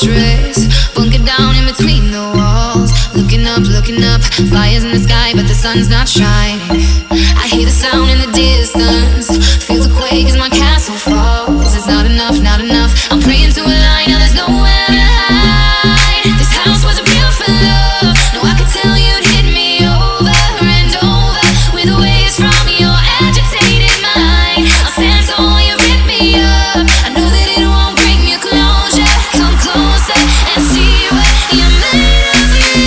fortress, bunker down in between the walls. Looking up, fires in the sky, but the sun's not shining. I hear the sound in the distance, feel the quake as my castle falls. It's not enough, not enough. I'm praying to a line, now there's nowhere to hide. This house was built for love. No, I could tell you'd hit me over and over with waves from your agitated mind. I'll stand tall, you rip me up. I know that it won't bring you closure. Come closer and see what you're made of.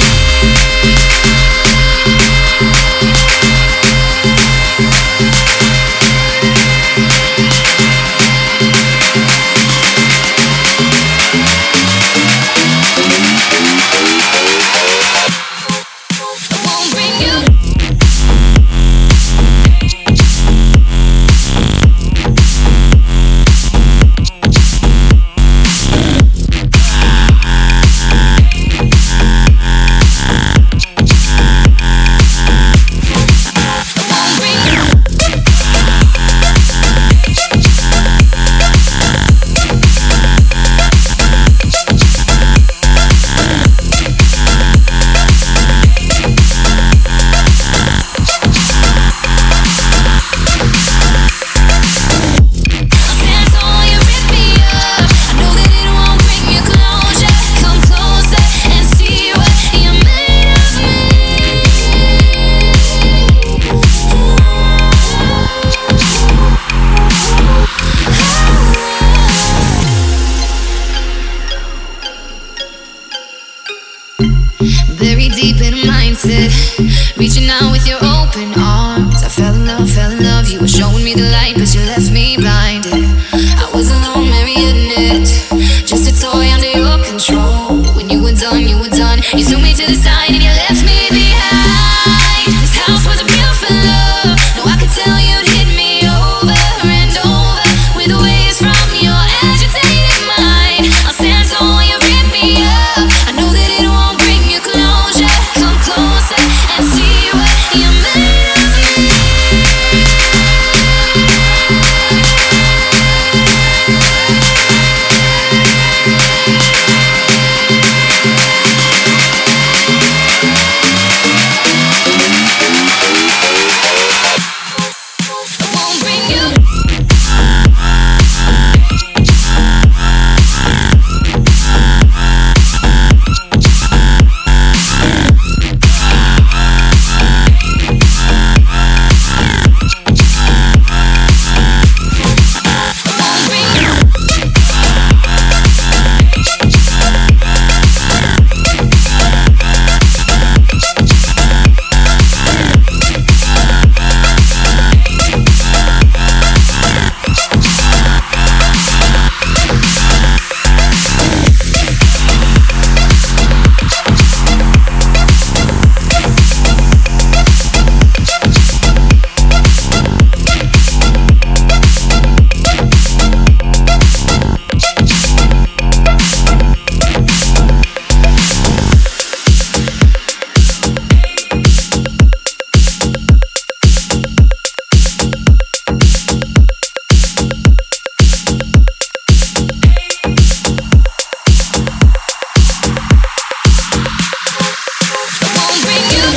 Buried deep in a mindset, reaching out with your open arms. I fell in love, you were showing me the light, but you left me blinded. I was alone, marionette, just a toy under your control. When you were done, you threw me to the side and you left me